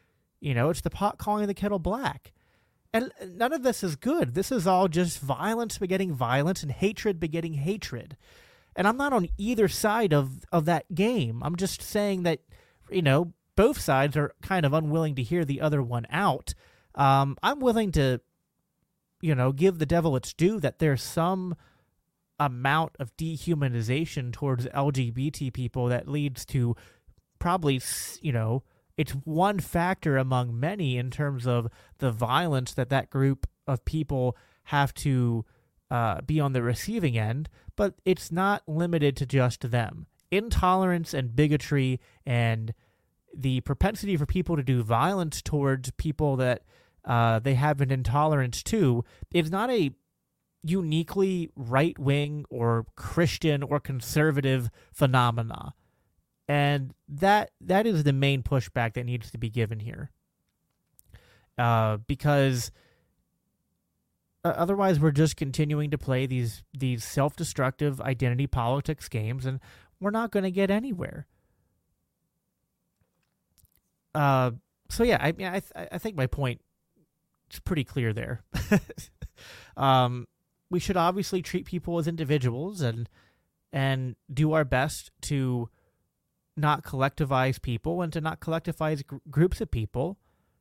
You know, it's the pot calling the kettle black. And none of this is good. This is all just violence begetting violence and hatred begetting hatred. And I'm not on either side of, of that game. I'm just saying that, you know, both sides are kind of unwilling to hear the other one out. Um, I'm willing to, you know, give the devil its due that there's some amount of dehumanization towards L G B T people that leads to probably, you know, it's one factor among many in terms of the violence that that group of people have to uh, be on the receiving end, but it's not limited to just them. Intolerance and bigotry and the propensity for people to do violence towards people that uh, they have an intolerance to is not a uniquely right-wing or Christian or conservative phenomena. And that that is the main pushback that needs to be given here. Uh, because uh, otherwise we're just continuing to play these these self-destructive identity politics games, and we're not going to get anywhere. Uh, so yeah, I mean, I th- I think my point is pretty clear there. um, we should obviously treat people as individuals and and do our best to not collectivize people and to not collectivize gr- groups of people.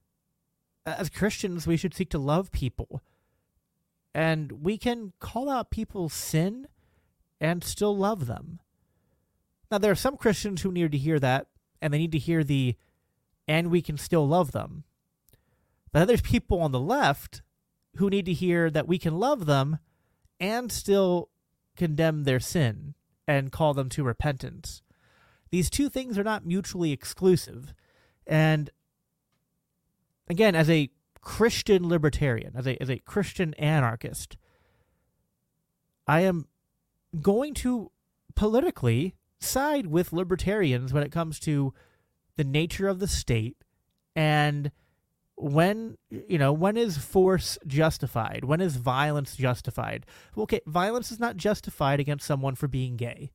As Christians, we should seek to love people. And we can call out people's sin and still love them. Now, there are some Christians who need to hear that, and they need to hear the, and we can still love them. But then there's people on the left who need to hear that we can love them and still condemn their sin and call them to repentance. These two things are not mutually exclusive. And again, as a Christian libertarian, as a as a Christian anarchist, I am going to politically side with libertarians when it comes to the nature of the state and when, you know, when is force justified? When is violence justified? Well, okay, violence is not justified against someone for being gay.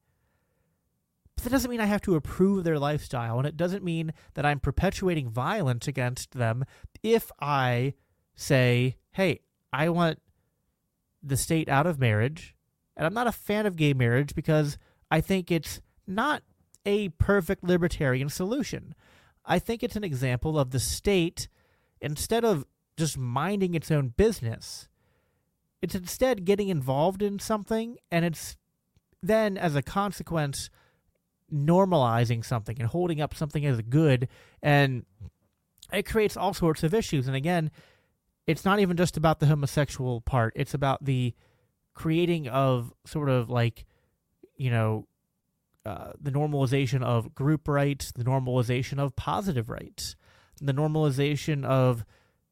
But that doesn't mean I have to approve their lifestyle, and it doesn't mean that I'm perpetuating violence against them if I say, hey, I want the state out of marriage, and I'm not a fan of gay marriage because I think it's not a perfect libertarian solution. I think it's an example of the state, instead of just minding its own business, it's instead getting involved in something, and it's then, as a consequence, normalizing something and holding up something as good, and it creates all sorts of issues. And again, it's not even just about the homosexual part. It's about the creating of sort of like, you know, uh, the normalization of group rights, the normalization of positive rights, the normalization of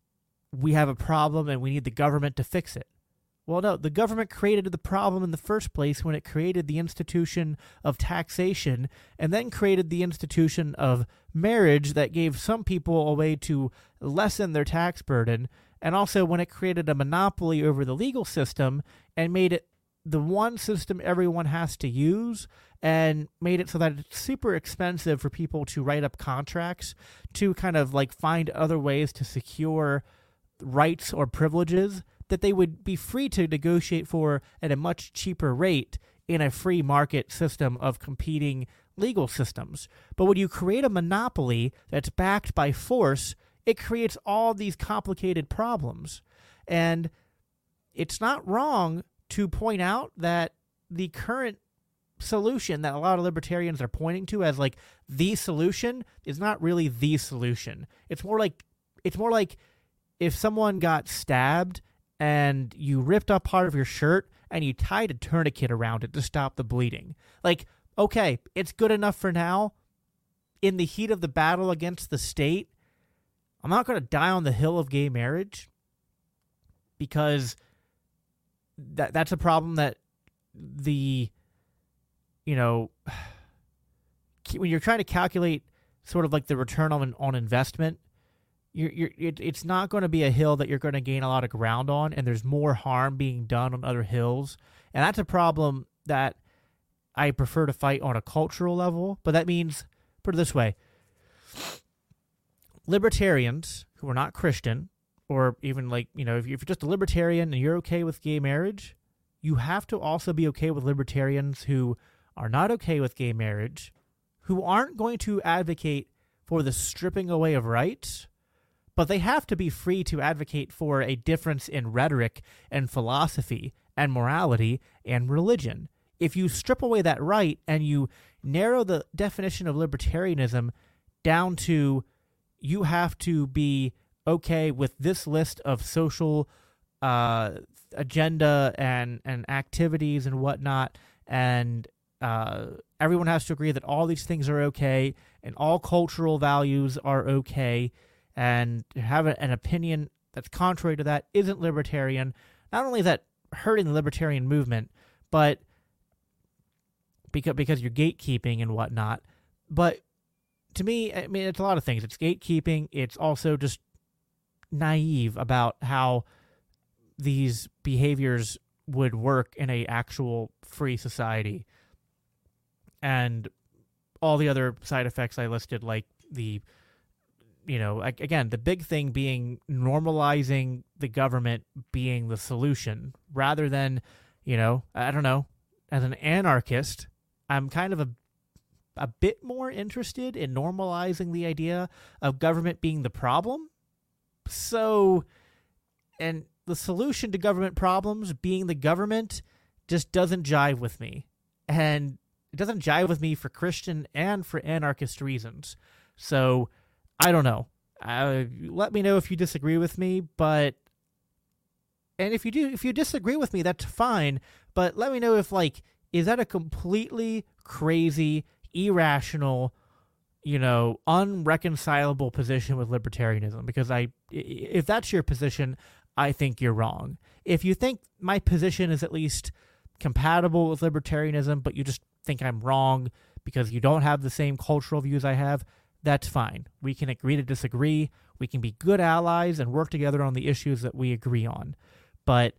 we have a problem and we need the government to fix it. Well, no, the government created the problem in the first place when it created the institution of taxation and then created the institution of marriage that gave some people a way to lessen their tax burden, and also when it created a monopoly over the legal system and made it the one system everyone has to use and made it so that it's super expensive for people to write up contracts to kind of like find other ways to secure rights or privileges that they would be free to negotiate for at a much cheaper rate in a free market system of competing legal systems. But when you create a monopoly that's backed by force, it creates all these complicated problems. And it's not wrong to point out that the current solution that a lot of libertarians are pointing to as like the solution is not really the solution. It's more like it's more like if someone got stabbed and you ripped up part of your shirt and you tied a tourniquet around it to stop the bleeding. Like, okay, it's good enough for now. In the heat of the battle against the state, I'm not going to die on the hill of gay marriage because that that's a problem that the, you know, when you're trying to calculate sort of like the return on on investment, You're, you're, it, it's not going to be a hill that you're going to gain a lot of ground on, and there's more harm being done on other hills. And that's a problem that I prefer to fight on a cultural level. But that means, put it this way, libertarians who are not Christian, or even like, you know, if you're just a libertarian and you're okay with gay marriage, you have to also be okay with libertarians who are not okay with gay marriage, who aren't going to advocate for the stripping away of rights, but they have to be free to advocate for a difference in rhetoric and philosophy and morality and religion. If you strip away that right and you narrow the definition of libertarianism down to you have to be okay with this list of social uh, agenda and, and activities and whatnot, and uh, everyone has to agree that all these things are okay and all cultural values are okay, and have an opinion that's contrary to that isn't libertarian. Not only is that hurting the libertarian movement, but because because you're gatekeeping and whatnot, but to me, I mean, it's a lot of things. It's gatekeeping. It's also just naive about how these behaviors would work in a actual free society, and all the other side effects I listed, like the, you know, again, the big thing being normalizing the government being the solution rather than, you know, I don't know, as an anarchist, I'm kind of a a bit more interested in normalizing the idea of government being the problem. So, and the solution to government problems being the government just doesn't jive with me. And it doesn't jive with me for Christian and for anarchist reasons. So, I don't know. Uh, let me know if you disagree with me, but, and if you do, if you disagree with me, that's fine. But let me know if, like, is that a completely crazy, irrational, you know, unreconcilable position with libertarianism? Because I, if that's your position, I think you're wrong. If you think my position is at least compatible with libertarianism, but you just think I'm wrong because you don't have the same cultural views I have, that's fine. We can agree to disagree. We can be good allies and work together on the issues that we agree on. But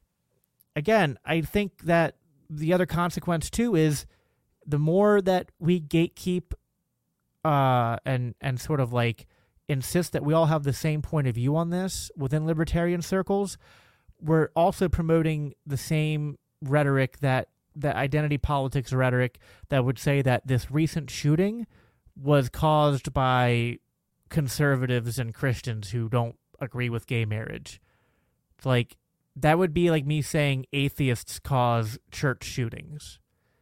again, I think that the other consequence too is the more that we gatekeep uh, and and sort of like insist that we all have the same point of view on this within libertarian circles, we're also promoting the same rhetoric, that that identity politics rhetoric that would say that this recent shooting was caused by conservatives and Christians who don't agree with gay marriage. It's like, that would be like me saying atheists cause church shootings.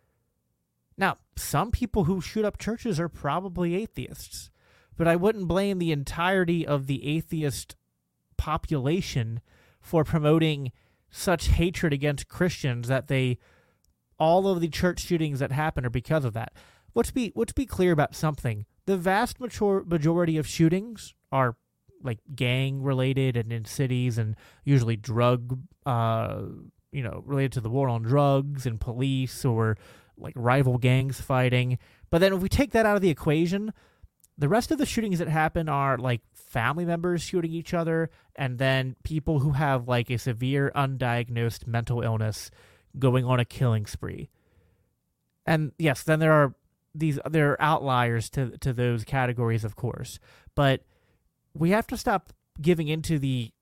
Now, some people who shoot up churches are probably atheists, but I wouldn't blame the entirety of the atheist population for promoting such hatred against Christians that they, all of the church shootings that happen are because of that. Let's be, let's be clear about something. The vast mature majority of shootings are like gang related and in cities, and usually drug, uh, you know, related to the war on drugs and police, or like rival gangs fighting. But then if we take that out of the equation, the rest of the shootings that happen are like family members shooting each other, and then people who have like a severe undiagnosed mental illness going on a killing spree. And yes, then there are these, there are outliers to to those categories, of course, but we have to stop giving into the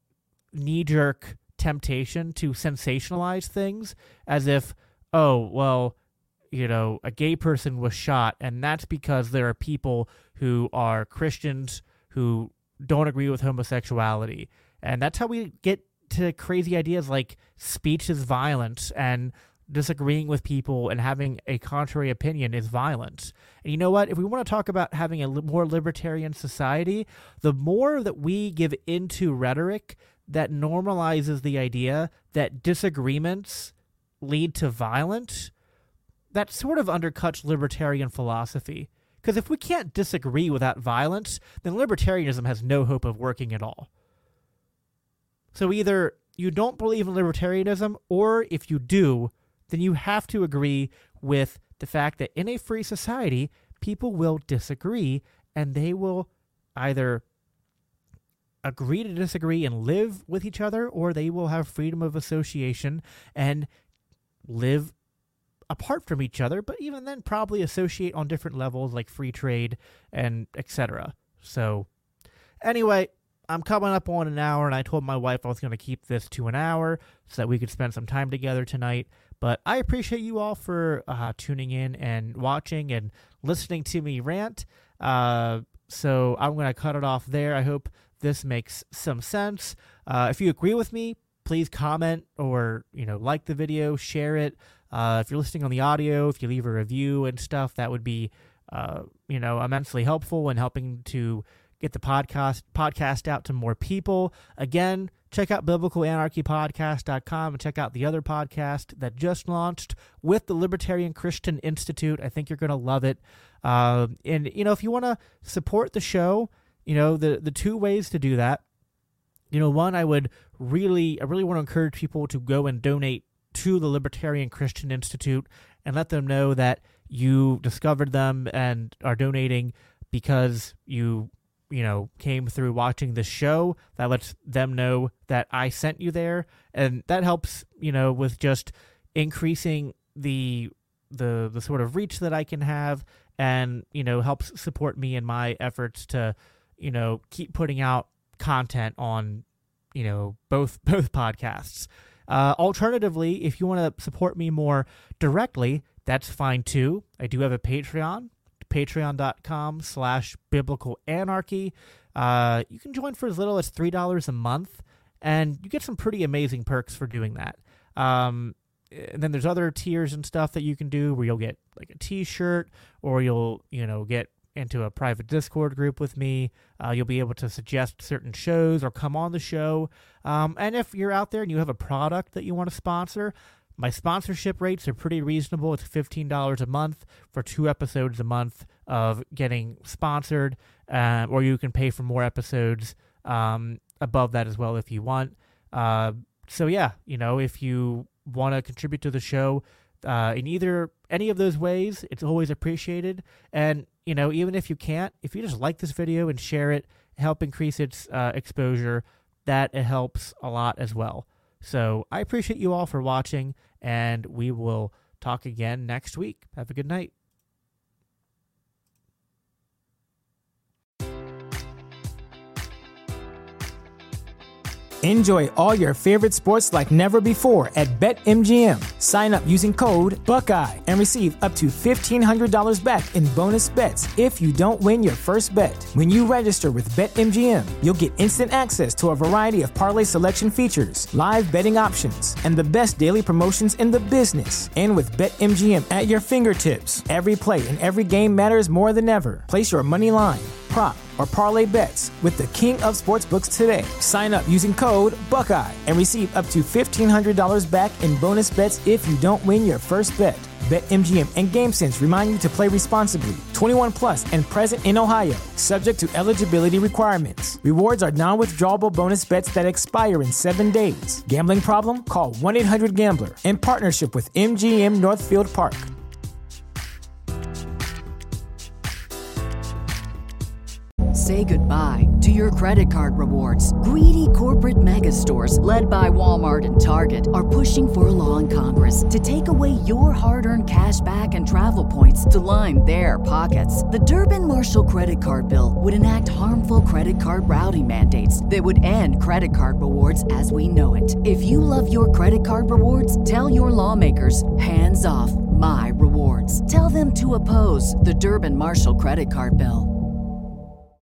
knee-jerk temptation to sensationalize things as if, oh, well, you know, a gay person was shot, and that's because there are people who are Christians who don't agree with homosexuality. And that's how we get to crazy ideas like speech is violence, and disagreeing with people and having a contrary opinion is violence. And you know what? If we want to talk about having a li- more libertarian society, the more that we give into rhetoric that normalizes the idea that disagreements lead to violence, that sort of undercuts libertarian philosophy. Because if we can't disagree without violence, then libertarianism has no hope of working at all. So either you don't believe in libertarianism, or if you do, then you have to agree with the fact that in a free society, people will disagree, and they will either agree to disagree and live with each other, or they will have freedom of association and live apart from each other, but even then probably associate on different levels like free trade and et cetera. So Anyway, I'm coming up on an hour, and I told my wife I was going to keep this to an hour so that we could spend some time together tonight. But I appreciate you all for uh, tuning in and watching and listening to me rant. Uh, so I'm going to cut it off there. I hope this makes some sense. Uh, if you agree with me, please comment or, you know, like the video, share it. Uh, if you're listening on the audio, if you leave a review and stuff, that would be, uh, you know, immensely helpful in helping to get the podcast podcast out to more people. Again, check out biblical anarchy podcast dot com and check out the other podcast that just launched with the Libertarian Christian Institute. I think you're going to love it. Uh, and, you know, if you want to support the show, you know, the, the two ways to do that, you know, one, I would really, I really want to encourage people to go and donate to the Libertarian Christian Institute and let them know that you discovered them and are donating because you you know, came through watching the show. That lets them know that I sent you there. And that helps, you know, with just increasing the, the, the sort of reach that I can have and, you know, helps support me in my efforts to, you know, keep putting out content on, you know, both, both podcasts. Uh, alternatively, if you want to support me more directly, that's fine too. I do have a Patreon. Patreon.com slash biblical anarchy. Uh, you can join for as little as three dollars a month, and you get some pretty amazing perks for doing that. Um, and then there's other tiers and stuff that you can do where you'll get like a t-shirt, or you'll, you know, get into a private Discord group with me. Uh, you'll be able to suggest certain shows or come on the show. Um, and if you're out there and you have a product that you want to sponsor, my sponsorship rates are pretty reasonable. It's fifteen dollars a month for two episodes a month of getting sponsored, uh, or you can pay for more episodes um, above that as well if you want. Uh, so yeah, you know, if you want to contribute to the show uh, in either any of those ways, it's always appreciated. And, you know, even if you can't, if you just like this video and share it, help increase its uh, exposure, that it helps a lot as well. So I appreciate you all for watching, and we will talk again next week. Have a good night. Enjoy all your favorite sports like never before at BetMGM. Sign up using code Buckeye and receive up to fifteen hundred dollars back in bonus bets if you don't win your first bet. When you register with BetMGM, you'll get instant access to a variety of parlay selection features, live betting options, and the best daily promotions in the business. And with BetMGM at your fingertips, every play and every game matters more than ever. Place your money line, prop, or parlay bets with the king of sportsbooks today. Sign up using code Buckeye and receive up to fifteen hundred dollars back in bonus bets if you don't win your first bet. BetMGM and GameSense remind you to play responsibly. twenty-one plus and present in Ohio, subject to eligibility requirements. Rewards are non-withdrawable bonus bets that expire in seven days. Gambling problem? Call one eight hundred gambler in partnership with M G M Northfield Park. Say goodbye to your credit card rewards. Greedy corporate mega stores, led by Walmart and Target, are pushing for a law in Congress to take away your hard-earned cash back and travel points to line their pockets. The Durbin-Marshall credit card bill would enact harmful credit card routing mandates that would end credit card rewards as we know it. If you love your credit card rewards, tell your lawmakers, hands off my rewards. Tell them to oppose the Durbin-Marshall credit card bill.